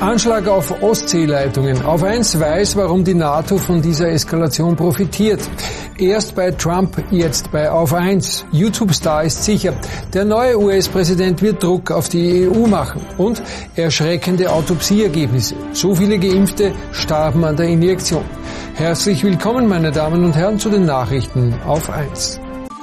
Anschlag auf Ostseeleitungen. Auf eins weiß, warum die NATO von dieser Eskalation profitiert. Erst bei Trump, jetzt bei Auf eins. YouTube-Star ist sicher. Der neue US-Präsident wird Druck auf die EU machen. Und erschreckende Autopsieergebnisse. So viele Geimpfte starben an der Injektion. Herzlich willkommen, meine Damen und Herren, zu den Nachrichten auf eins.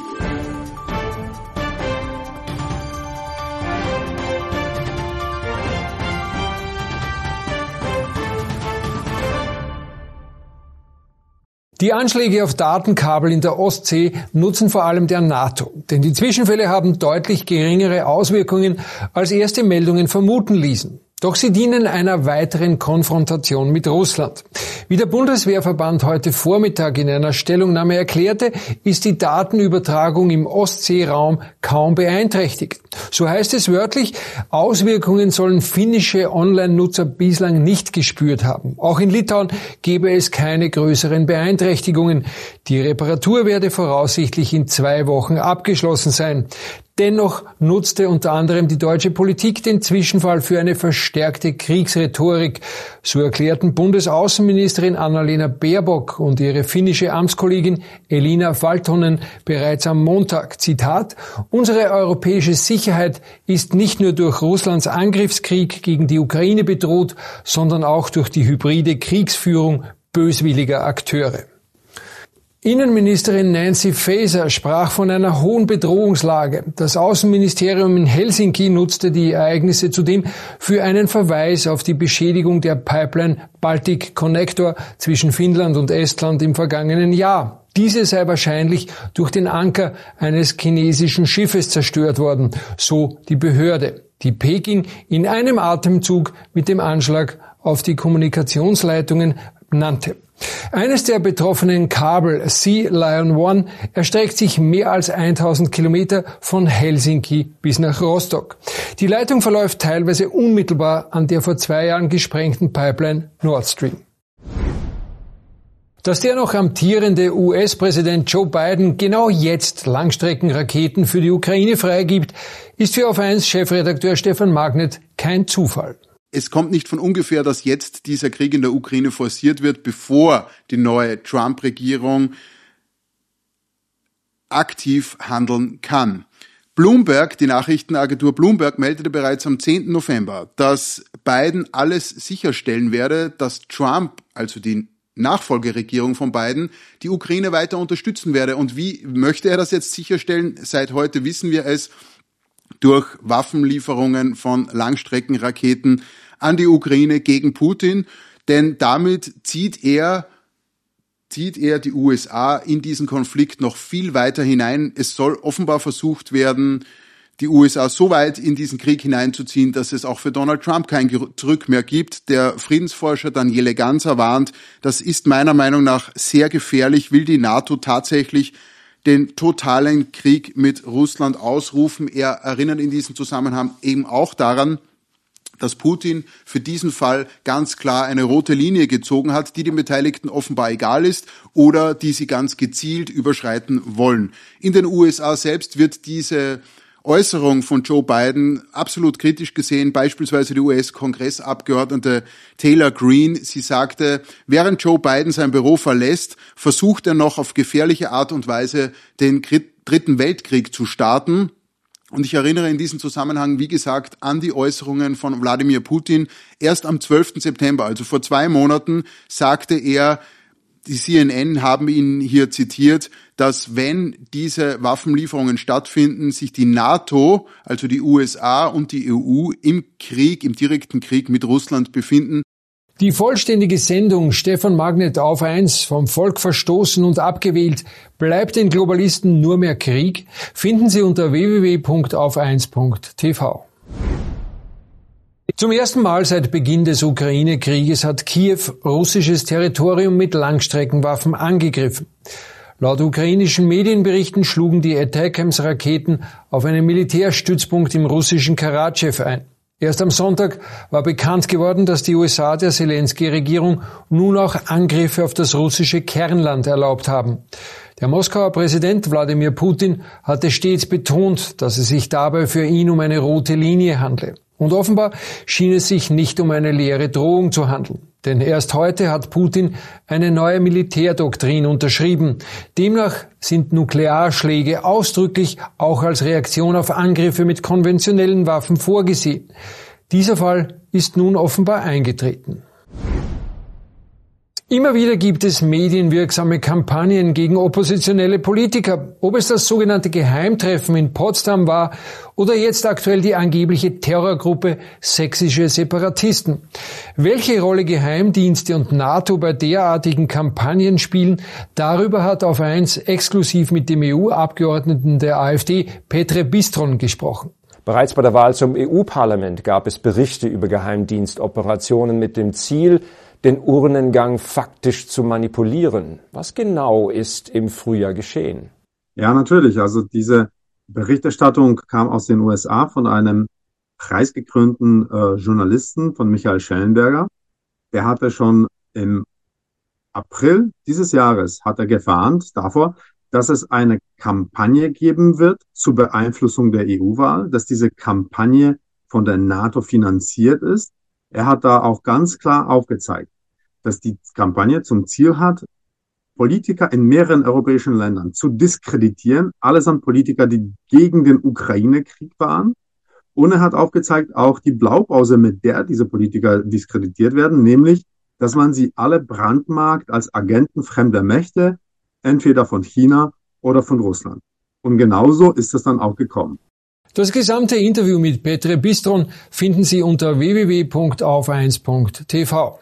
Die Anschläge auf Datenkabel in der Ostsee nutzen vor allem der NATO, denn die Zwischenfälle haben deutlich geringere Auswirkungen, als erste Meldungen vermuten ließen. Doch sie dienen einer weiteren Konfrontation mit Russland. Wie der Bundeswehrverband heute Vormittag in einer Stellungnahme erklärte, ist die Datenübertragung im Ostseeraum kaum beeinträchtigt. So heißt es wörtlich, Auswirkungen sollen finnische Online-Nutzer bislang nicht gespürt haben. Auch in Litauen gebe es keine größeren Beeinträchtigungen. Die Reparatur werde voraussichtlich in 2 Wochen abgeschlossen sein. Dennoch nutzte unter anderem die deutsche Politik den Zwischenfall für eine verstärkte Kriegsrhetorik. So erklärten Bundesaußenministerin Anna-Lena Baerbock und ihre finnische Amtskollegin Elina Valtonen bereits am Montag. Zitat: Unsere europäische Sicherheit ist nicht nur durch Russlands Angriffskrieg gegen die Ukraine bedroht, sondern auch durch die hybride Kriegsführung böswilliger Akteure. Innenministerin Nancy Faeser sprach von einer hohen Bedrohungslage. Das Außenministerium in Helsinki nutzte die Ereignisse zudem für einen Verweis auf die Beschädigung der Pipeline Baltic Connector zwischen Finnland und Estland im vergangenen Jahr. Diese sei wahrscheinlich durch den Anker eines chinesischen Schiffes zerstört worden, so die Behörde, die Peking in einem Atemzug mit dem Anschlag auf die Kommunikationsleitungen nannte. Eines der betroffenen Kabel, Sea Lion 1, erstreckt sich mehr als 1000 Kilometer von Helsinki bis nach Rostock. Die Leitung verläuft teilweise unmittelbar an der vor 2 Jahren gesprengten Pipeline Nord Stream. Dass der noch amtierende US-Präsident Joe Biden genau jetzt Langstreckenraketen für die Ukraine freigibt, ist für Auf1-Chefredakteur Stefan Magnet kein Zufall. Es kommt nicht von ungefähr, dass jetzt dieser Krieg in der Ukraine forciert wird, bevor die neue Trump-Regierung aktiv handeln kann. Bloomberg, die Nachrichtenagentur Bloomberg, meldete bereits am 10. November, dass Biden alles sicherstellen werde, dass Trump, also die Nachfolgeregierung von Biden, die Ukraine weiter unterstützen werde. Und wie möchte er das jetzt sicherstellen? Seit heute wissen wir es, durch Waffenlieferungen von Langstreckenraketen an die Ukraine gegen Putin, denn damit zieht er die USA in diesen Konflikt noch viel weiter hinein. Es soll offenbar versucht werden, die USA so weit in diesen Krieg hineinzuziehen, dass es auch für Donald Trump kein Zurück mehr gibt. Der Friedensforscher Daniele Ganser warnt, das ist meiner Meinung nach sehr gefährlich, will die NATO tatsächlich den totalen Krieg mit Russland ausrufen. Er erinnert in diesem Zusammenhang eben auch daran, dass Putin für diesen Fall ganz klar eine rote Linie gezogen hat, die den Beteiligten offenbar egal ist oder die sie ganz gezielt überschreiten wollen. In den USA selbst wird diese Äußerung von Joe Biden absolut kritisch gesehen, beispielsweise die US-Kongressabgeordnete Taylor Greene. Sie sagte, während Joe Biden sein Büro verlässt, versucht er noch auf gefährliche Art und Weise den Dritten Weltkrieg zu starten. Und ich erinnere in diesem Zusammenhang, wie gesagt, an die Äußerungen von Wladimir Putin. Erst am 12. September, also vor 2 Monaten, sagte er, die CNN haben ihn hier zitiert, dass wenn diese Waffenlieferungen stattfinden, sich die NATO, also die USA und die EU im direkten Krieg mit Russland befinden. Die vollständige Sendung Stefan Magnet auf 1, vom Volk verstoßen und abgewählt, bleibt den Globalisten nur mehr Krieg, finden Sie unter www.auf1.tv. Zum ersten Mal seit Beginn des Ukraine-Krieges hat Kiew russisches Territorium mit Langstreckenwaffen angegriffen. Laut ukrainischen Medienberichten schlugen die Attackams-Raketen auf einen Militärstützpunkt im russischen Karatschew ein. Erst am Sonntag war bekannt geworden, dass die USA der Selenskyj-Regierung nun auch Angriffe auf das russische Kernland erlaubt haben. Der Moskauer Präsident Wladimir Putin hatte stets betont, dass es sich dabei für ihn um eine rote Linie handle. Und offenbar schien es sich nicht um eine leere Drohung zu handeln. Denn erst heute hat Putin eine neue Militärdoktrin unterschrieben. Demnach sind Nuklearschläge ausdrücklich auch als Reaktion auf Angriffe mit konventionellen Waffen vorgesehen. Dieser Fall ist nun offenbar eingetreten. Immer wieder gibt es medienwirksame Kampagnen gegen oppositionelle Politiker. Ob es das sogenannte Geheimtreffen in Potsdam war oder jetzt aktuell die angebliche Terrorgruppe Sächsische Separatisten. Welche Rolle Geheimdienste und NATO bei derartigen Kampagnen spielen, darüber hat Auf 1 exklusiv mit dem EU-Abgeordneten der AfD, Petre Bistron, gesprochen. Bereits bei der Wahl zum EU-Parlament gab es Berichte über Geheimdienstoperationen mit dem Ziel, den Urnengang faktisch zu manipulieren. Was genau ist im Frühjahr geschehen? Ja, natürlich. Also diese Berichterstattung kam aus den USA von einem preisgekrönten Journalisten, von Michael Schellenberger. Der hatte schon im April dieses Jahres hat er gewarnt davor, dass es eine Kampagne geben wird zur Beeinflussung der EU-Wahl, dass diese Kampagne von der NATO finanziert ist. Er hat da auch ganz klar aufgezeigt, dass die Kampagne zum Ziel hat, Politiker in mehreren europäischen Ländern zu diskreditieren, allesamt Politiker, die gegen den Ukraine-Krieg waren. Und er hat aufgezeigt, auch die Blaupause, mit der diese Politiker diskreditiert werden, nämlich, dass man sie alle brandmarkt als Agenten fremder Mächte, entweder von China oder von Russland. Und genauso ist es dann auch gekommen. Das gesamte Interview mit Petre Bistron finden Sie unter www.auf1.tv.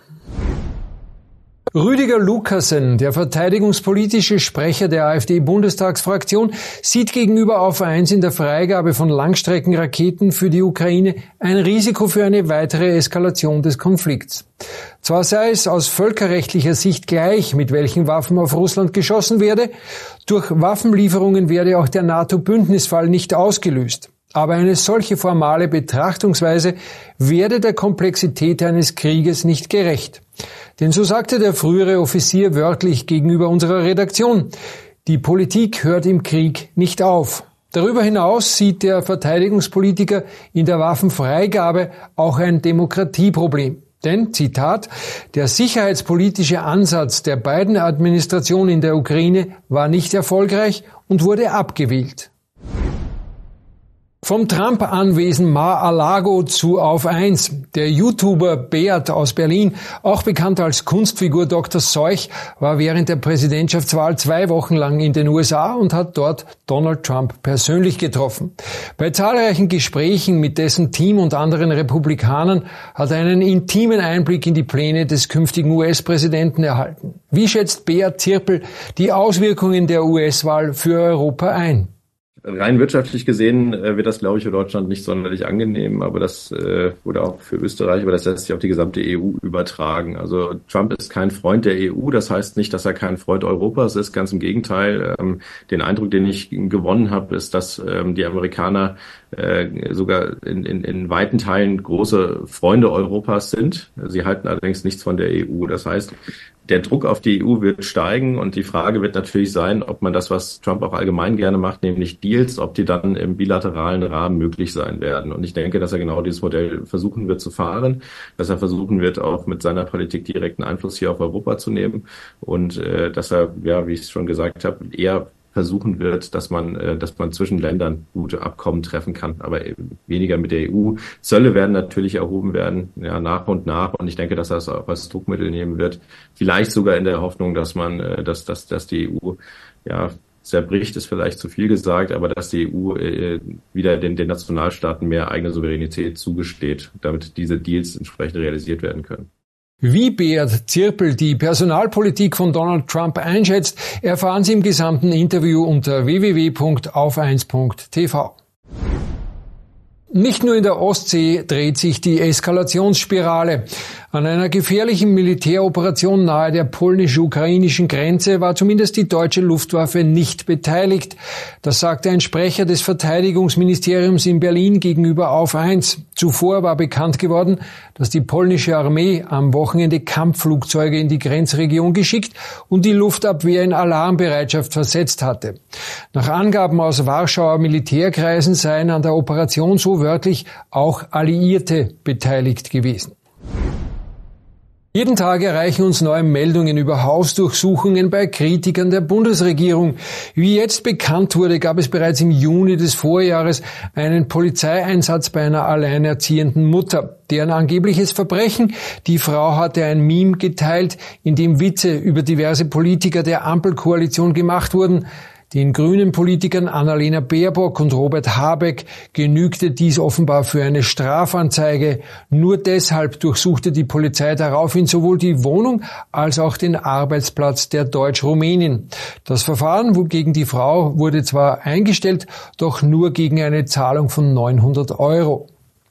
Rüdiger Lukassen, der verteidigungspolitische Sprecher der AfD-Bundestagsfraktion, sieht gegenüber Auf 1 in der Freigabe von Langstreckenraketen für die Ukraine ein Risiko für eine weitere Eskalation des Konflikts. Zwar sei es aus völkerrechtlicher Sicht gleich, mit welchen Waffen auf Russland geschossen werde, durch Waffenlieferungen werde auch der NATO-Bündnisfall nicht ausgelöst. Aber eine solche formale Betrachtungsweise werde der Komplexität eines Krieges nicht gerecht. Denn so sagte der frühere Offizier wörtlich gegenüber unserer Redaktion: Die Politik hört im Krieg nicht auf. Darüber hinaus sieht der Verteidigungspolitiker in der Waffenfreigabe auch ein Demokratieproblem. Denn, Zitat, der sicherheitspolitische Ansatz der beiden Administrationen in der Ukraine war nicht erfolgreich und wurde abgewählt. Vom Trump-Anwesen Mar-a-Lago zu Auf 1. Der YouTuber Beat aus Berlin, auch bekannt als Kunstfigur Dr. Seuch, war während der Präsidentschaftswahl 2 Wochen lang in den USA und hat dort Donald Trump persönlich getroffen. Bei zahlreichen Gesprächen mit dessen Team und anderen Republikanern hat er einen intimen Einblick in die Pläne des künftigen US-Präsidenten erhalten. Wie schätzt Beat Zirpel die Auswirkungen der US-Wahl für Europa ein? Rein wirtschaftlich gesehen wird das, glaube ich, für Deutschland nicht sonderlich angenehm, aber das oder auch für Österreich, aber das lässt sich auf die gesamte EU übertragen. Also Trump ist kein Freund der EU, das heißt nicht, dass er kein Freund Europas ist, ganz im Gegenteil. Den Eindruck, den ich gewonnen habe, ist, dass die Amerikaner sogar in weiten Teilen große Freunde Europas sind. Sie halten allerdings nichts von der EU. Das heißt, der Druck auf die EU wird steigen und die Frage wird natürlich sein, ob man das, was Trump auch allgemein gerne macht, nämlich Deals, ob die dann im bilateralen Rahmen möglich sein werden. Und ich denke, dass er genau dieses Modell versuchen wird zu fahren, dass er versuchen wird, auch mit seiner Politik direkten Einfluss hier auf Europa zu nehmen und dass er, ja, wie ich es schon gesagt habe, eher versuchen wird, dass man zwischen Ländern gute Abkommen treffen kann, aber weniger mit der EU. Zölle werden natürlich erhoben werden, ja, nach und nach, und ich denke, dass er es auch als Druckmittel nehmen wird. Vielleicht sogar in der Hoffnung, dass dass die EU, ja, zerbricht, ist vielleicht zu viel gesagt, aber dass die EU wieder den Nationalstaaten mehr eigene Souveränität zugesteht, damit diese Deals entsprechend realisiert werden können. Wie Beat Zirpel die Personalpolitik von Donald Trump einschätzt, erfahren Sie im gesamten Interview unter www.auf1.tv. Nicht nur in der Ostsee dreht sich die Eskalationsspirale. An einer gefährlichen Militäroperation nahe der polnisch-ukrainischen Grenze war zumindest die deutsche Luftwaffe nicht beteiligt. Das sagte ein Sprecher des Verteidigungsministeriums in Berlin gegenüber Auf 1. Zuvor war bekannt geworden, dass die polnische Armee am Wochenende Kampfflugzeuge in die Grenzregion geschickt und die Luftabwehr in Alarmbereitschaft versetzt hatte. Nach Angaben aus Warschauer Militärkreisen seien an der Operation so wörtlich auch Alliierte beteiligt gewesen. Jeden Tag erreichen uns neue Meldungen über Hausdurchsuchungen bei Kritikern der Bundesregierung. Wie jetzt bekannt wurde, gab es bereits im Juni des Vorjahres einen Polizeieinsatz bei einer alleinerziehenden Mutter. Deren angebliches Verbrechen: die Frau hatte ein Meme geteilt, in dem Witze über diverse Politiker der Ampelkoalition gemacht wurden. Den grünen Politikern Annalena Baerbock und Robert Habeck genügte dies offenbar für eine Strafanzeige. Nur deshalb durchsuchte die Polizei daraufhin sowohl die Wohnung als auch den Arbeitsplatz der Deutsch-Rumänin. Das Verfahren gegen die Frau wurde zwar eingestellt, doch nur gegen eine Zahlung von 900 €.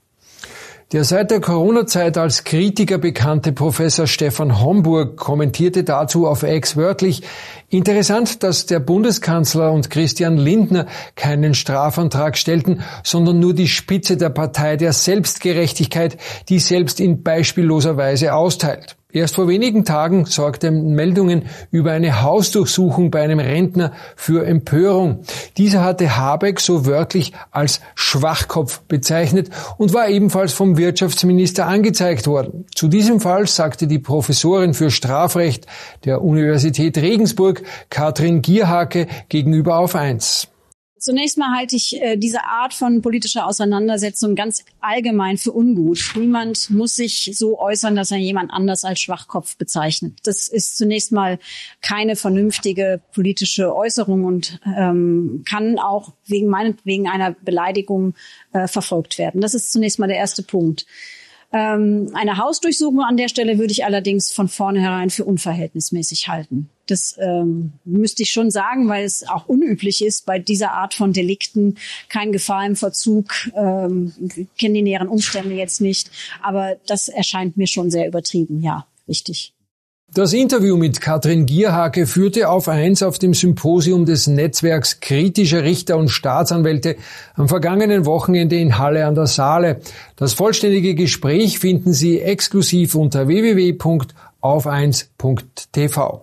Der seit der Corona-Zeit als Kritiker bekannte Professor Stefan Homburg kommentierte dazu auf X wörtlich: Interessant, dass der Bundeskanzler und Christian Lindner keinen Strafantrag stellten, sondern nur die Spitze der Partei der Selbstgerechtigkeit, die selbst in beispielloser Weise austeilt. Erst vor wenigen Tagen sorgten Meldungen über eine Hausdurchsuchung bei einem Rentner für Empörung. Dieser hatte Habeck so wörtlich als Schwachkopf bezeichnet und war ebenfalls vom Wirtschaftsminister angezeigt worden. Zu diesem Fall sagte die Professorin für Strafrecht der Universität Regensburg, Katrin Gierhake, gegenüber auf 1. Zunächst mal halte ich diese Art von politischer Auseinandersetzung ganz allgemein für ungut. Niemand muss sich so äußern, dass er jemand anders als Schwachkopf bezeichnet. Das ist zunächst mal keine vernünftige politische Äußerung und kann auch wegen einer Beleidigung verfolgt werden. Das ist zunächst mal der erste Punkt. Eine Hausdurchsuchung an der Stelle würde ich allerdings von vornherein für unverhältnismäßig halten. Das müsste ich schon sagen, weil es auch unüblich ist bei dieser Art von Delikten. Kein Gefahr im Verzug, kenne die näheren Umstände jetzt nicht. Aber das erscheint mir schon sehr übertrieben, ja, richtig. Das Interview mit Katrin Gierhake führte auf 1 auf dem Symposium des Netzwerks kritischer Richter und Staatsanwälte am vergangenen Wochenende in Halle an der Saale. Das vollständige Gespräch finden Sie exklusiv unter www.auf1.tv.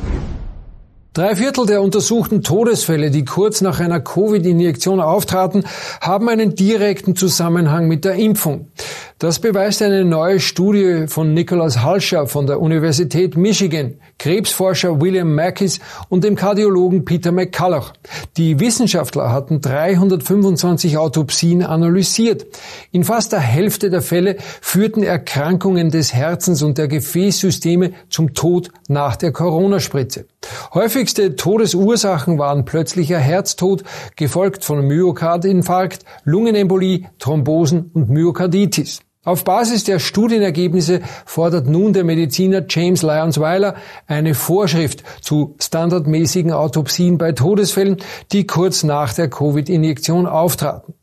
3/4 der untersuchten Todesfälle, die kurz nach einer Covid-Injektion auftraten, haben einen direkten Zusammenhang mit der Impfung. Das beweist eine neue Studie von Nicholas Halscher von der Universität Michigan, Krebsforscher William Makis und dem Kardiologen Peter McCulloch. Die Wissenschaftler hatten 325 Autopsien analysiert. In fast der Hälfte der Fälle führten Erkrankungen des Herzens und der Gefäßsysteme zum Tod nach der Corona-Spritze. Häufigste Todesursachen waren plötzlicher Herztod, gefolgt von Myokardinfarkt, Lungenembolie, Thrombosen und Myokarditis. Auf Basis der Studienergebnisse fordert nun der Mediziner James Lyons-Weiler eine Vorschrift zu standardmäßigen Autopsien bei Todesfällen, die kurz nach der Covid-Injektion auftraten.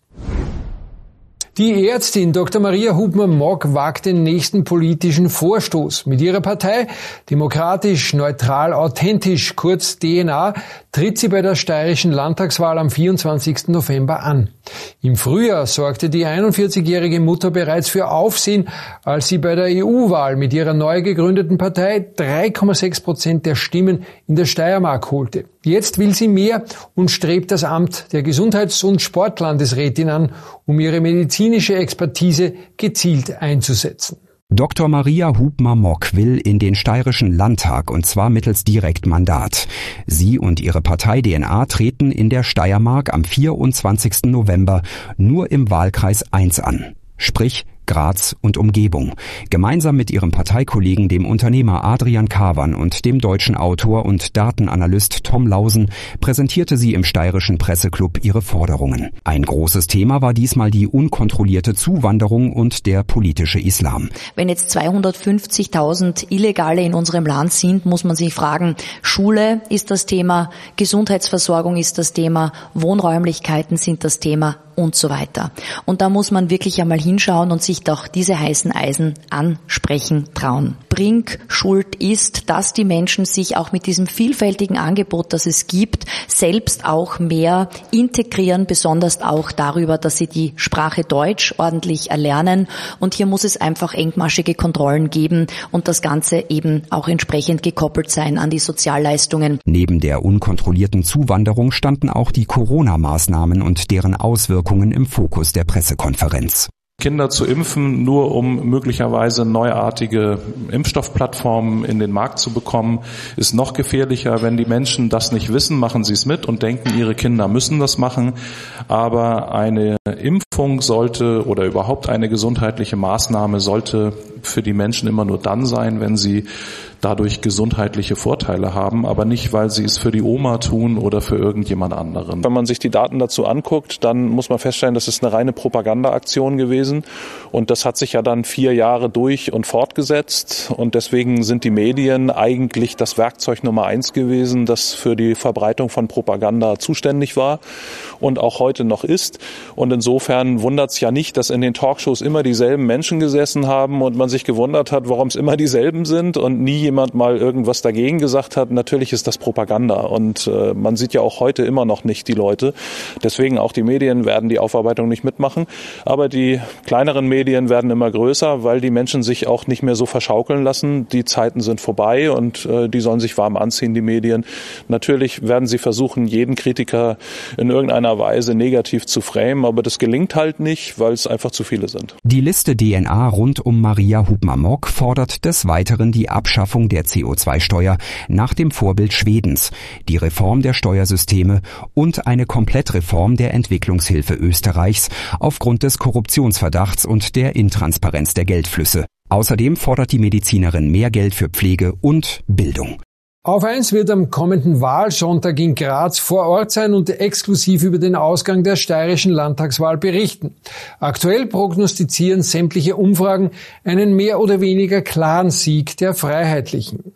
Die Ärztin Dr. Maria Hubner-Mock wagt den nächsten politischen Vorstoß. Mit ihrer Partei Demokratisch, Neutral, Authentisch, kurz DNA, tritt sie bei der steirischen Landtagswahl am 24. November an. Im Frühjahr sorgte die 41-jährige Mutter bereits für Aufsehen, als sie bei der EU-Wahl mit ihrer neu gegründeten Partei 3,6% der Stimmen in der Steiermark holte. Jetzt will sie mehr und strebt das Amt der Gesundheits- und Sportlandesrätin an, um ihre medizinische Expertise gezielt einzusetzen. Dr. Maria Hubner-Mock will in den Steirischen Landtag, und zwar mittels Direktmandat. Sie und ihre Partei DNA treten in der Steiermark am 24. November nur im Wahlkreis 1 an, sprich Graz und Umgebung. Gemeinsam mit ihrem Parteikollegen, dem Unternehmer Adrian Kawan und dem deutschen Autor und Datenanalyst Tom Lausen, präsentierte sie im Steirischen Presseclub ihre Forderungen. Ein großes Thema war diesmal die unkontrollierte Zuwanderung und der politische Islam. Wenn jetzt 250.000 Illegale in unserem Land sind, muss man sich fragen, Schule ist das Thema, Gesundheitsversorgung ist das Thema, Wohnräumlichkeiten sind das Thema und so weiter. Und da muss man wirklich einmal hinschauen und sich doch diese heißen Eisen ansprechen trauen. Bringschuld ist, dass die Menschen sich auch mit diesem vielfältigen Angebot, das es gibt, selbst auch mehr integrieren, besonders auch darüber, dass sie die Sprache Deutsch ordentlich erlernen. Und hier muss es einfach engmaschige Kontrollen geben und das Ganze eben auch entsprechend gekoppelt sein an die Sozialleistungen. Neben der unkontrollierten Zuwanderung standen auch die Corona-Maßnahmen und deren Auswirkungen im Fokus der Pressekonferenz. Kinder zu impfen, nur um möglicherweise neuartige Impfstoffplattformen in den Markt zu bekommen, ist noch gefährlicher. Wenn die Menschen das nicht wissen, machen sie es mit und denken, ihre Kinder müssen das machen. Aber eine Impfung sollte oder überhaupt eine gesundheitliche Maßnahme sollte für die Menschen immer nur dann sein, wenn sie dadurch gesundheitliche Vorteile haben, aber nicht, weil sie es für die Oma tun oder für irgendjemand anderen. Wenn man sich die Daten dazu anguckt, dann muss man feststellen, das ist eine reine Propagandaaktion gewesen und das hat sich ja dann 4 Jahre durch und fortgesetzt und deswegen sind die Medien eigentlich das Werkzeug Nummer 1 gewesen, das für die Verbreitung von Propaganda zuständig war und auch heute noch ist. Und insofern wundert es ja nicht, dass in den Talkshows immer dieselben Menschen gesessen haben und man sich gewundert hat, warum es immer dieselben sind und nie jemand mal irgendwas dagegen gesagt hat. Natürlich ist das Propaganda und man sieht ja auch heute immer noch nicht die Leute. Deswegen auch die Medien werden die Aufarbeitung nicht mitmachen, aber die kleineren Medien werden immer größer, weil die Menschen sich auch nicht mehr so verschaukeln lassen. Die Zeiten sind vorbei und die sollen sich warm anziehen, die Medien. Natürlich werden sie versuchen, jeden Kritiker in irgendeiner Weise negativ zu framen, aber das gelingt halt nicht, weil es einfach zu viele sind. Die Liste DNA rund um Maria Hupma-Mock fordert des Weiteren die Abschaffung der CO2-Steuer nach dem Vorbild Schwedens, die Reform der Steuersysteme und eine Komplettreform der Entwicklungshilfe Österreichs aufgrund des Korruptionsverdachts und der Intransparenz der Geldflüsse. Außerdem fordert die Medizinerin mehr Geld für Pflege und Bildung. Auf 1 wird am kommenden Wahlsonntag in Graz vor Ort sein und exklusiv über den Ausgang der steirischen Landtagswahl berichten. Aktuell prognostizieren sämtliche Umfragen einen mehr oder weniger klaren Sieg der Freiheitlichen.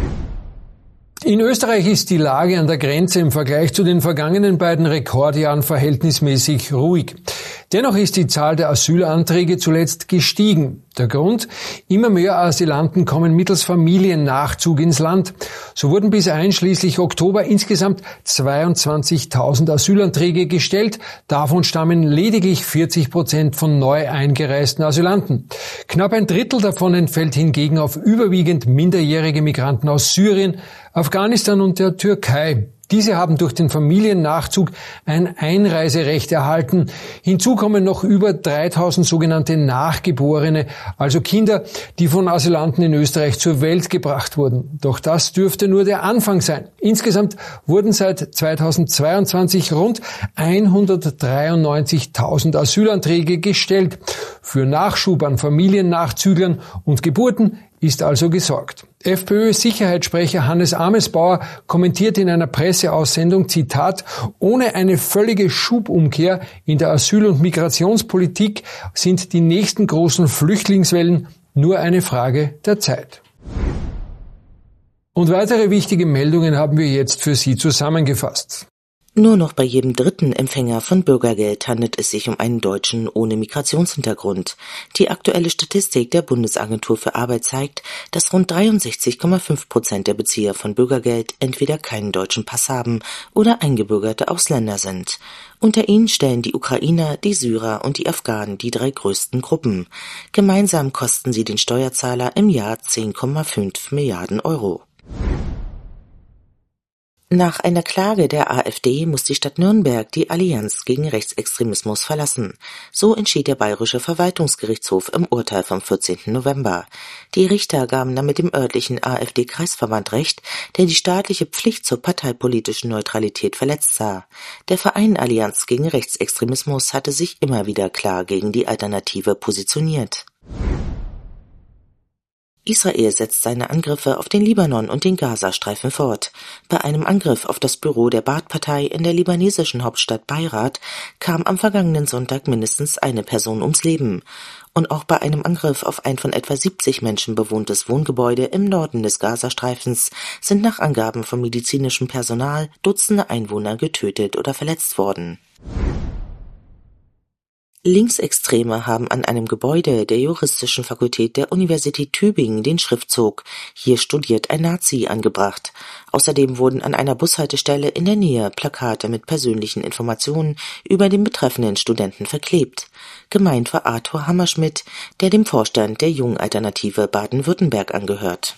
In Österreich ist die Lage an der Grenze im Vergleich zu den vergangenen beiden Rekordjahren verhältnismäßig ruhig. Dennoch ist die Zahl der Asylanträge zuletzt gestiegen. Der Grund? Immer mehr Asylanten kommen mittels Familiennachzug ins Land. So wurden bis einschließlich Oktober insgesamt 22.000 Asylanträge gestellt. Davon stammen lediglich 40% von neu eingereisten Asylanten. Knapp ein Drittel davon entfällt hingegen auf überwiegend minderjährige Migranten aus Syrien, Afghanistan und der Türkei. Diese haben durch den Familiennachzug ein Einreiserecht erhalten. Hinzu kommen noch über 3.000 sogenannte Nachgeborene, also Kinder, die von Asylanten in Österreich zur Welt gebracht wurden. Doch das dürfte nur der Anfang sein. Insgesamt wurden seit 2022 rund 193.000 Asylanträge gestellt. Für Nachschub an Familiennachzüglern und Geburten ist also gesorgt. FPÖ-Sicherheitssprecher Hannes Amesbauer kommentiert in einer Presseaussendung, Zitat, ohne eine völlige Schubumkehr in der Asyl- und Migrationspolitik sind die nächsten großen Flüchtlingswellen nur eine Frage der Zeit. Und weitere wichtige Meldungen haben wir jetzt für Sie zusammengefasst. Nur noch bei jedem dritten Empfänger von Bürgergeld handelt es sich um einen Deutschen ohne Migrationshintergrund. Die aktuelle Statistik der Bundesagentur für Arbeit zeigt, dass rund 63,5% der Bezieher von Bürgergeld entweder keinen deutschen Pass haben oder eingebürgerte Ausländer sind. Unter ihnen stellen die Ukrainer, die Syrer und die Afghanen die 3 größten Gruppen. Gemeinsam kosten sie den Steuerzahler im Jahr 10,5 Milliarden Euro. Nach einer Klage der AfD muss die Stadt Nürnberg die Allianz gegen Rechtsextremismus verlassen. So entschied der Bayerische Verwaltungsgerichtshof im Urteil vom 14. November. Die Richter gaben damit dem örtlichen AfD-Kreisverband Recht, der die staatliche Pflicht zur parteipolitischen Neutralität verletzt sah. Der Verein Allianz gegen Rechtsextremismus hatte sich immer wieder klar gegen die Alternative positioniert. Israel setzt seine Angriffe auf den Libanon und den Gazastreifen fort. Bei einem Angriff auf das Büro der Baath-Partei in der libanesischen Hauptstadt Beirat kam am vergangenen Sonntag mindestens eine Person ums Leben. Und auch bei einem Angriff auf ein von etwa 70 Menschen bewohntes Wohngebäude im Norden des Gazastreifens sind nach Angaben von medizinischem Personal Dutzende Einwohner getötet oder verletzt worden. Linksextreme haben an einem Gebäude der Juristischen Fakultät der Universität Tübingen den Schriftzug „Hier studiert ein Nazi" angebracht. Außerdem wurden an einer Bushaltestelle in der Nähe Plakate mit persönlichen Informationen über den betreffenden Studenten verklebt. Gemeint war Arthur Hammerschmidt, der dem Vorstand der Jungen Alternative Baden-Württemberg angehört.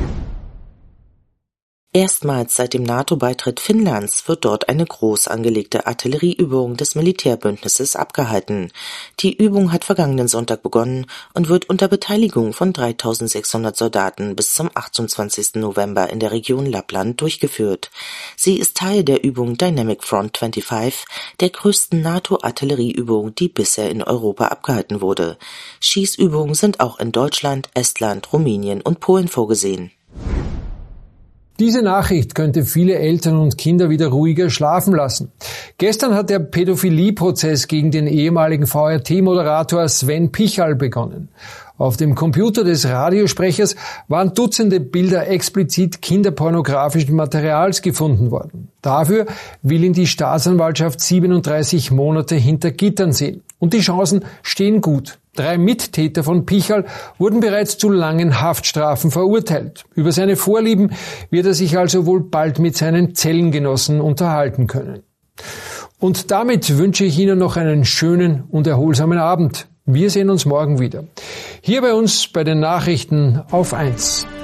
Erstmals seit dem NATO-Beitritt Finnlands wird dort eine groß angelegte Artillerieübung des Militärbündnisses abgehalten. Die Übung hat vergangenen Sonntag begonnen und wird unter Beteiligung von 3.600 Soldaten bis zum 28. November in der Region Lappland durchgeführt. Sie ist Teil der Übung Dynamic Front 25, der größten NATO-Artillerieübung, die bisher in Europa abgehalten wurde. Schießübungen sind auch in Deutschland, Estland, Rumänien und Polen vorgesehen. Diese Nachricht könnte viele Eltern und Kinder wieder ruhiger schlafen lassen. Gestern hat der Pädophilie-Prozess gegen den ehemaligen VRT-Moderator Sven Pichal begonnen. Auf dem Computer des Radiosprechers waren Dutzende Bilder explizit kinderpornografischen Materials gefunden worden. Dafür will ihn die Staatsanwaltschaft 37 Monate hinter Gittern sehen. Und die Chancen stehen gut. 3 Mittäter von Pichal wurden bereits zu langen Haftstrafen verurteilt. Über seine Vorlieben wird er sich also wohl bald mit seinen Zellengenossen unterhalten können. Und damit wünsche ich Ihnen noch einen schönen und erholsamen Abend. Wir sehen uns morgen wieder. Hier bei uns bei den Nachrichten auf 1.